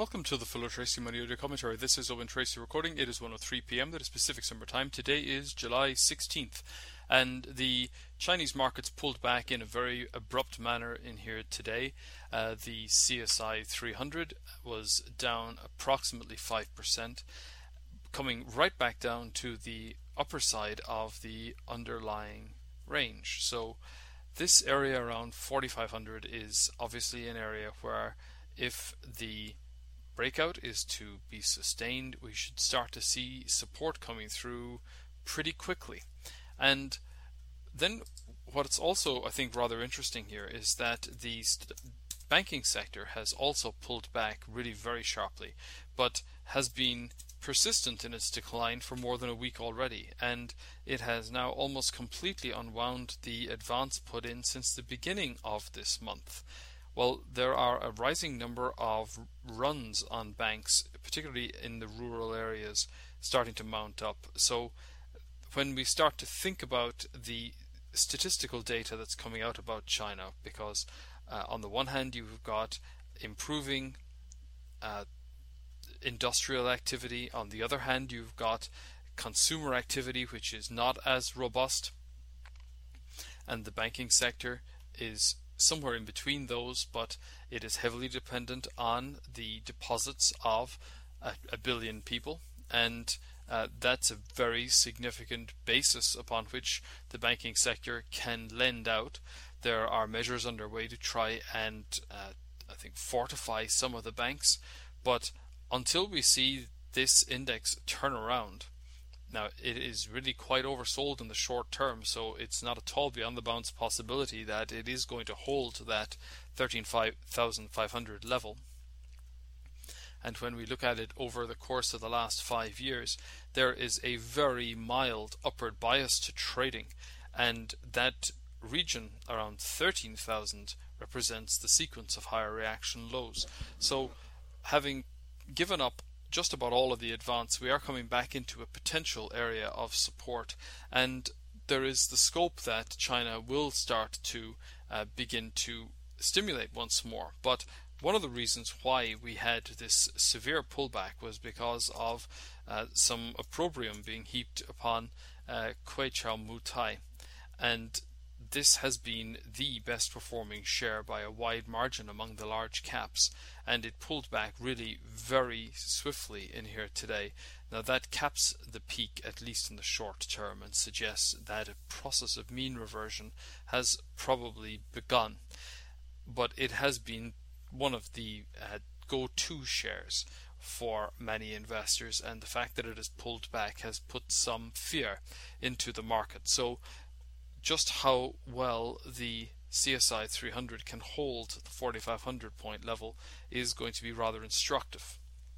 Welcome to the Fuller Tracy Money Audio Commentary. This is Owen Tracy recording. It is 1:03 p.m. That is Pacific Summer Time. Today is July 16th, and the Chinese markets pulled back in a very abrupt manner in here today. The CSI 300 was down approximately 5%, coming right back down to the upper side of the underlying range. So this area around 4,500 is obviously an area where if the breakout is to be sustained, we should start to see support coming through pretty quickly. And then what's also, I think, rather interesting here is that the banking sector has also pulled back really very sharply, but has been persistent in its decline for more than a week already, and it has now almost completely unwound the advance put in since the beginning of this month. Well, there are a rising number of runs on banks, particularly in the rural areas, starting to mount up. So when we start to think about the statistical data that's coming out about China, because on the one hand you've got improving industrial activity, on the other hand you've got consumer activity which is not as robust, and the banking sector is somewhere in between those, but it is heavily dependent on the deposits of a billion people, and that's a very significant basis upon which the banking sector can lend out. There are measures underway to try and I think fortify some of the banks, but until we see this index turn around, now it is really quite oversold in the short term, so it's not at all beyond the bounds possibility that it is going to hold that 13,500 level. And when we look at it over the course of the last 5 years, there is a very mild upward bias to trading, and that region around 13,000 represents the sequence of higher reaction lows. So having given up just about all of the advance, we are coming back into a potential area of support, and there is the scope that China will start to begin to stimulate once more. But one of the reasons why we had this severe pullback was because of some opprobrium being heaped upon Kweichow-Moutai, and this has been the best performing share by a wide margin among the large caps, and it pulled back really very swiftly in here today. Now that caps the peak, at least in the short term, and suggests that a process of mean reversion has probably begun, but it has been one of the go-to shares for many investors, and the fact that it has pulled back has put some fear into the market. So just how well the CSI 300 can hold the 4,500 point level is going to be rather instructive.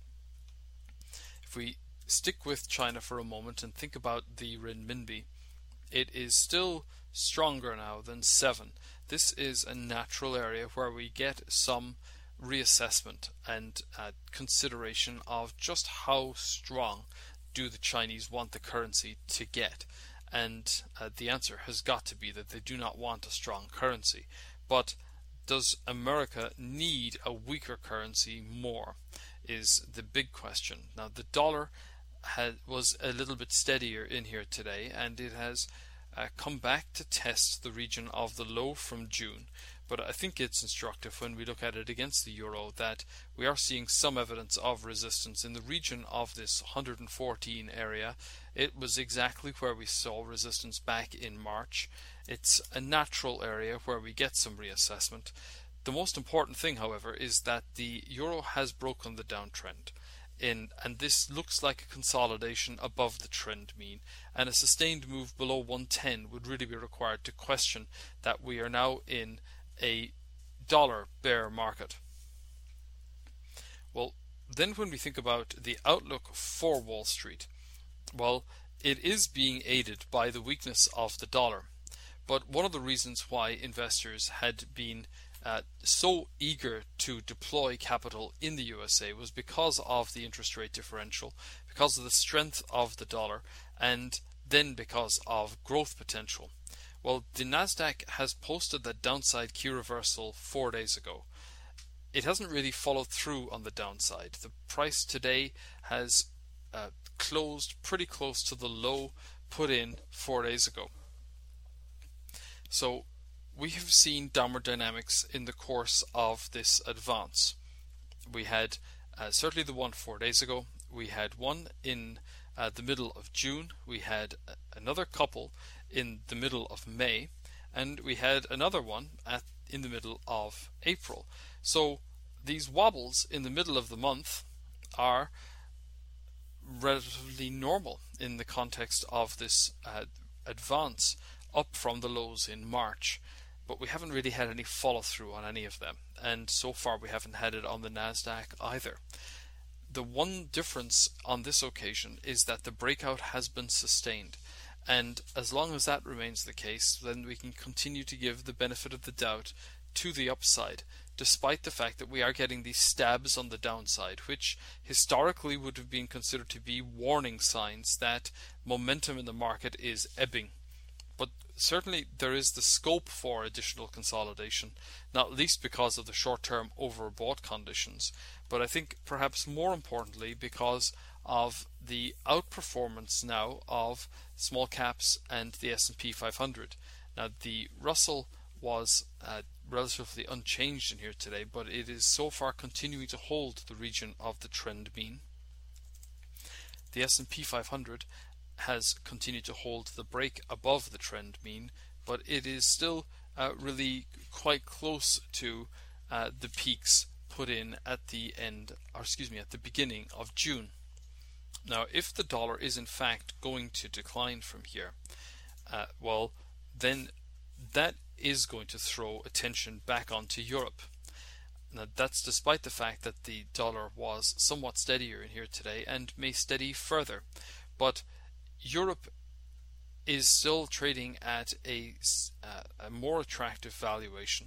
If we stick with China for a moment and think about the renminbi, it is still stronger now than 7. This is a natural area where we get some reassessment and consideration of just how strong do the Chinese want the currency to get. And the answer has got to be that they do not want a strong currency. But does America need a weaker currency more, is the big question. Now the dollar was a little bit steadier in here today, and it has come back to test the region of the low from June. But I think it's instructive when we look at it against the euro that we are seeing some evidence of resistance in the region of this 114 area. It was exactly where we saw resistance back in March. It's a natural area where we get some reassessment. The most important thing, however, is that the euro has broken the downtrend, and this looks like a consolidation above the trend mean, and a sustained move below 110 would really be required to question that we are now in a dollar bear market. Well, then when we think about the outlook for Wall Street, well, it is being aided by the weakness of the dollar. But one of the reasons why investors had been so eager to deploy capital in the USA was because of the interest rate differential, because of the strength of the dollar, and then because of growth potential. Well, the Nasdaq has posted that downside key reversal 4 days ago. it hasn't really followed through on the downside. The price today has closed pretty close to the low put in 4 days ago. So we have seen downward dynamics in the course of this advance. We had certainly the one 4 days ago. We had one in the middle of June. We had another couple in the middle of May, and we had another one in the middle of April. So these wobbles in the middle of the month are relatively normal in the context of this advance up from the lows in March. But we haven't really had any follow through on any of them, and so far we haven't had it on the Nasdaq either. The one difference on this occasion is that the breakout has been sustained, and as long as that remains the case, then we can continue to give the benefit of the doubt to the upside, despite the fact that we are getting these stabs on the downside, which historically would have been considered to be warning signs that momentum in the market is ebbing. But certainly there is the scope for additional consolidation, not least because of the short-term overbought conditions, but I think perhaps more importantly because of the outperformance now of small caps and the S&P 500. Now the Russell was relatively unchanged in here today, but it is so far continuing to hold the region of the trend mean. The S&P 500 has continued to hold the break above the trend mean, but it is still really quite close to the peaks put in at the beginning of June. Now, if the dollar is in fact going to decline from here, well, then that is going to throw attention back onto Europe. Now, that's despite the fact that the dollar was somewhat steadier in here today and may steady further. But Europe is still trading at a more attractive valuation.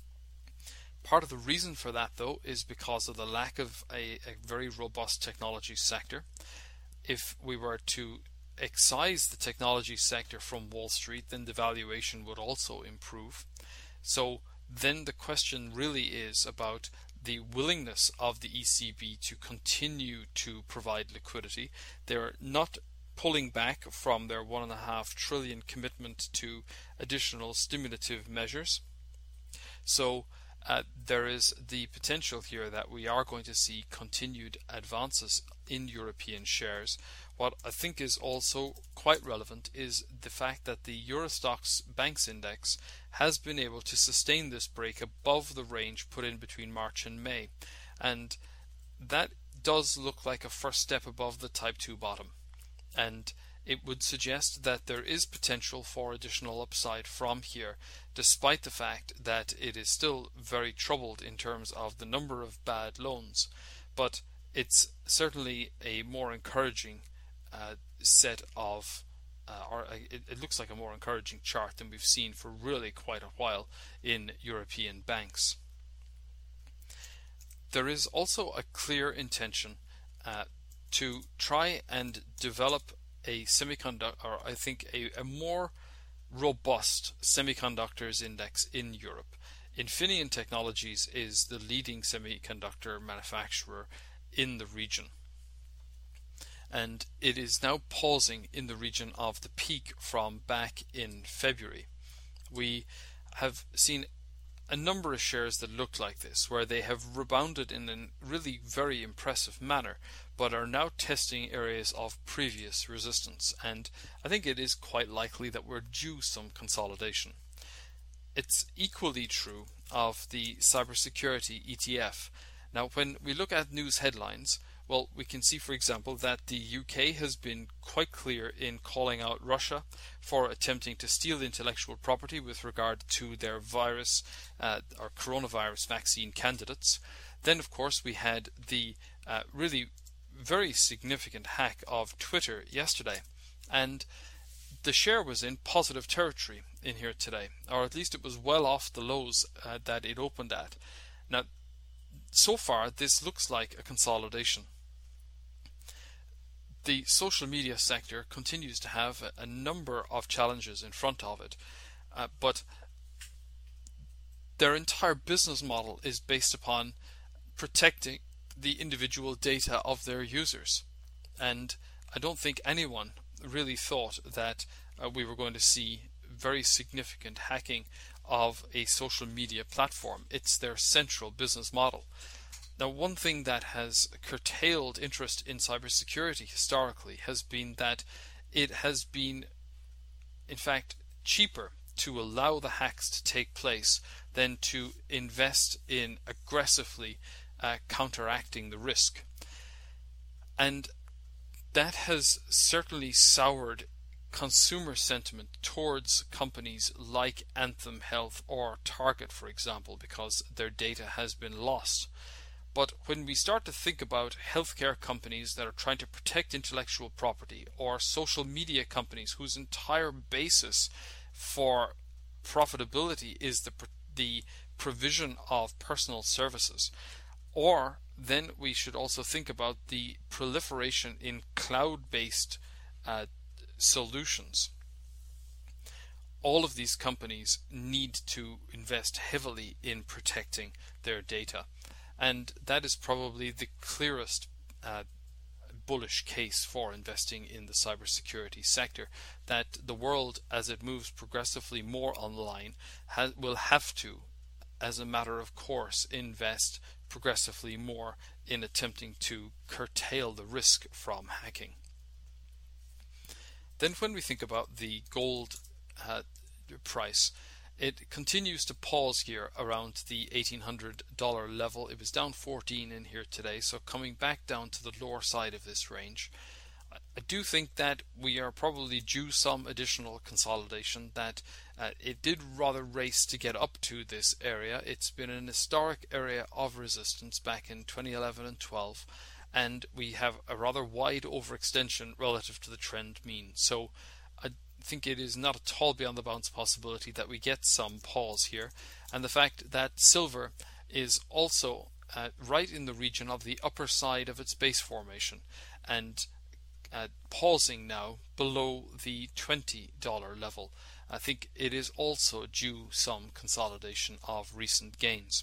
Part of the reason for that, though, is because of the lack of a very robust technology sector. If we were to excise the technology sector from Wall Street, then the valuation would also improve. So then the question really is about the willingness of the ECB to continue to provide liquidity. They're not pulling back from their $1.5 trillion commitment to additional stimulative measures. So there is the potential here that we are going to see continued advances in European shares. What I think is also quite relevant is the fact that the Euro Stoxx Banks Index has been able to sustain this break above the range put in between March and May, and that does look like a first step above the Type 2 bottom, and it would suggest that there is potential for additional upside from here, despite the fact that it is still very troubled in terms of the number of bad loans. But it's certainly a more encouraging set of it looks like a more encouraging chart than we've seen for really quite a while in European banks. There is also a clear intention to try and develop a semiconductor, or I think a more robust semiconductors index in Europe. Infineon Technologies is the leading semiconductor manufacturer in the region, and it is now pausing in the region of the peak from back in February. We have seen a number of shares that look like this, where they have rebounded in a really very impressive manner, but are now testing areas of previous resistance, and I think it is quite likely that we're due some consolidation. It's equally true of the cybersecurity ETF. Now, when we look at news headlines, well, we can see, for example, that the UK has been quite clear in calling out Russia for attempting to steal intellectual property with regard to their virus or coronavirus vaccine candidates. Then, of course, we had the really very significant hack of Twitter yesterday, and the share was in positive territory in here today, or at least it was well off the lows that it opened at. Now, so far, this looks like a consolidation. The social media sector continues to have a number of challenges in front of it, but their entire business model is based upon protecting the individual data of their users. And I don't think anyone really thought that we were going to see very significant hacking of a social media platform. It's their central business model. Now, one thing that has curtailed interest in cybersecurity historically has been that it has been, in fact, cheaper to allow the hacks to take place than to invest in aggressively counteracting the risk. And that has certainly soured consumer sentiment towards companies like Anthem Health or Target, for example, because their data has been lost. But when we start to think about healthcare companies that are trying to protect intellectual property, or social media companies whose entire basis for profitability is the provision of personal services, or then we should also think about the proliferation in cloud-based solutions. All of these companies need to invest heavily in protecting their data, and that is probably the clearest bullish case for investing in the cybersecurity sector, that the world, as it moves progressively more online, will have to, as a matter of course, invest progressively more in attempting to curtail the risk from hacking. Then when we think about the gold price, it continues to pause here around the $1,800 level. It was down 14 in here today, so coming back down to the lower side of this range. I do think that we are probably due some additional consolidation, that it did rather race to get up to this area. It's been an historic area of resistance back in 2011 and 12, and we have a rather wide overextension relative to the trend mean. So I think it is not at all beyond the bounds possibility that we get some pause here, and the fact that silver is also right in the region of the upper side of its base formation, and pausing now below the $20 level. I think it is also due some consolidation of recent gains.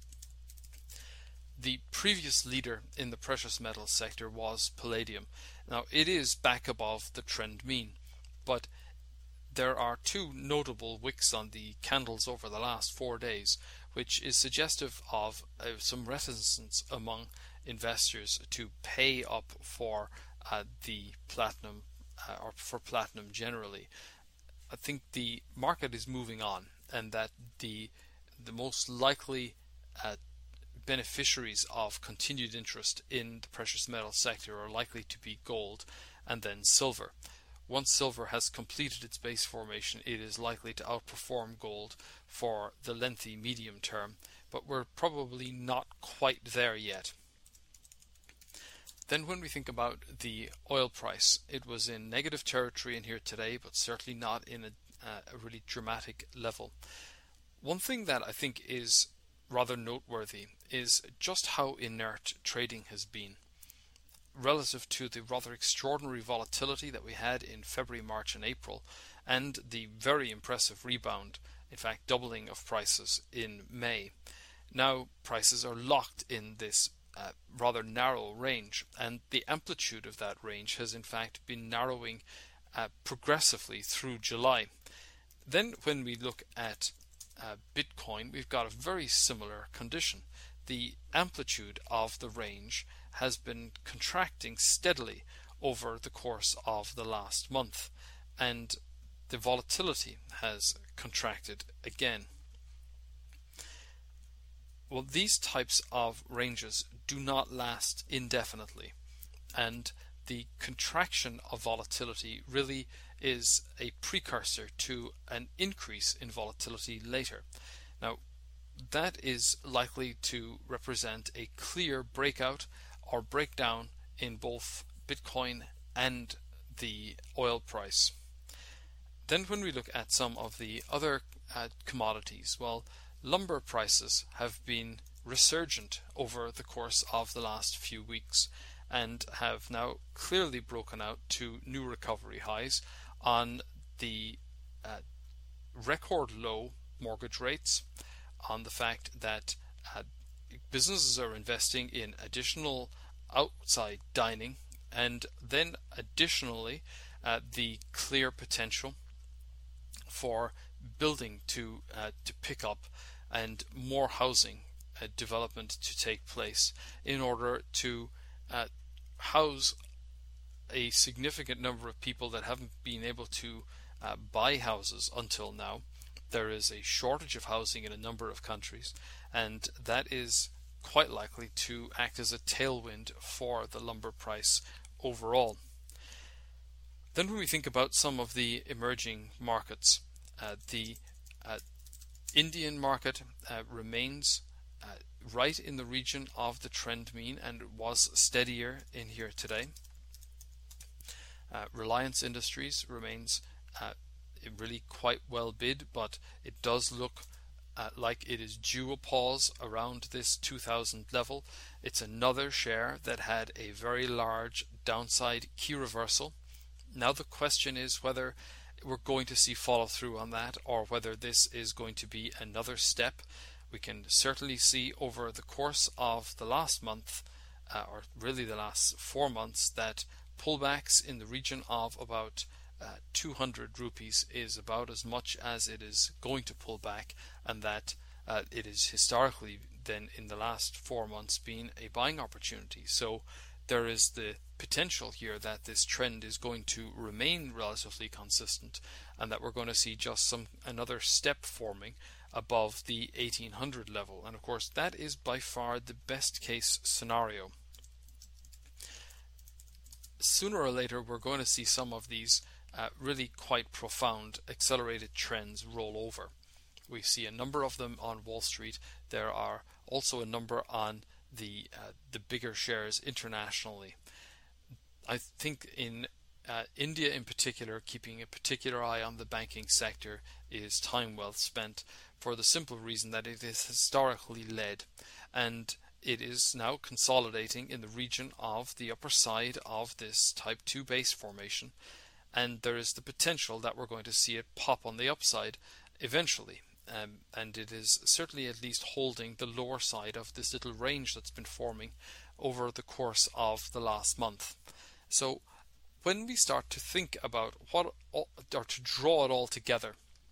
The previous leader in the precious metals sector was palladium. Now it is back above the trend mean, but there are two notable wicks on the candles over the last 4 days, which is suggestive of some reticence among investors to pay up for the platinum or for platinum generally. I think the market is moving on, and that the most likely beneficiaries of continued interest in the precious metal sector are likely to be gold and then silver. Once silver has completed its base formation, it is likely to outperform gold for the lengthy medium term, but we're probably not quite there yet. Then when we think about the oil price, it was in negative territory in here today, but certainly not in a really dramatic level. One thing that I think is rather noteworthy is just how inert trading has been relative to the rather extraordinary volatility that we had in February, March and April, and the very impressive rebound, in fact doubling of prices in May. Now prices are locked in this rather narrow range, and the amplitude of that range has in fact been narrowing progressively through July. Then when we look at Bitcoin, we've got a very similar condition. The amplitude of the range has been contracting steadily over the course of the last month, and the volatility has contracted again. Well, these types of ranges do not last indefinitely, and the contraction of volatility really is a precursor to an increase in volatility later. Now, that is likely to represent a clear breakout or breakdown in both Bitcoin and the oil price. Then when we look at some of the other commodities, well, lumber prices have been resurgent over the course of the last few weeks and have now clearly broken out to new recovery highs on the record low mortgage rates, on the fact that businesses are investing in additional outside dining, and then additionally the clear potential for building to pick up and more housing development to take place in order to house a significant number of people that haven't been able to buy houses until now. There is a shortage of housing in a number of countries, and that is quite likely to act as a tailwind for the lumber price overall. Then when we think about some of the emerging markets, the Indian market remains right in the region of the trend mean and was steadier in here today. Reliance Industries remains really quite well bid, but it does look like it is due a pause around this 2000 level. It's another share that had a very large downside key reversal. Now the question is whether we're going to see follow through on that, or whether this is going to be another step. We can certainly see over the course of the last month, or really the last 4 months, that pullbacks in the region of about 200 rupees is about as much as it is going to pull back, and that it is historically then in the last 4 months been a buying opportunity. So there is the potential here that this trend is going to remain relatively consistent, and that we're going to see just another step forming above the 1800 level. And of course that is by far the best case scenario. Sooner or later we're going to see some of these really quite profound accelerated trends roll over. We see a number of them on Wall Street. There are also a number on the bigger shares internationally. I think in India in particular, keeping a particular eye on the banking sector is time well spent, for the simple reason that it is historically led, and it is now consolidating in the region of the upper side of this type 2 base formation, and there is the potential that we're going to see it pop on the upside eventually. And it is certainly at least holding the lower side of this little range that's been forming over the course of the last month. So when we start to think about what, or to draw it all together,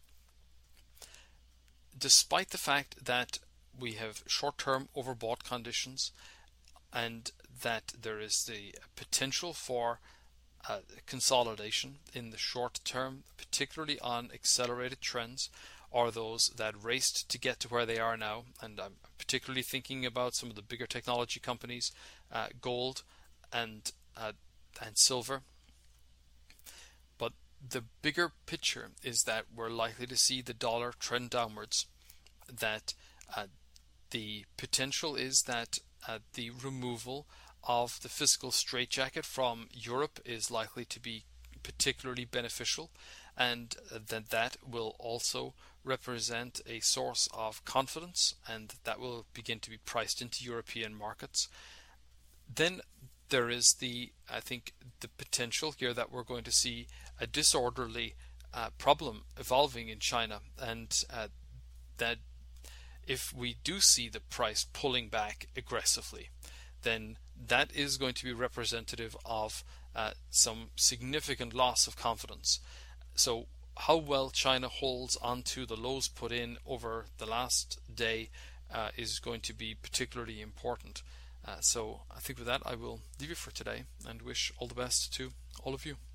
despite the fact that we have short-term overbought conditions and that there is the potential for consolidation in the short term, particularly on accelerated trends, or those that raced to get to where they are now, and I'm particularly thinking about some of the bigger technology companies, gold and silver. But the bigger picture is that we're likely to see the dollar trend downwards, that the potential is that the removal of the fiscal straitjacket from Europe is likely to be particularly beneficial, and that will also represent a source of confidence, and that will begin to be priced into European markets. Then there is I think the potential here that we're going to see a disorderly problem evolving in China, and that if we do see the price pulling back aggressively, then that is going to be representative of some significant loss of confidence. So how well China holds onto the lows put in over the last day is going to be particularly important. So I think with that I will leave you for today and wish all the best to all of you.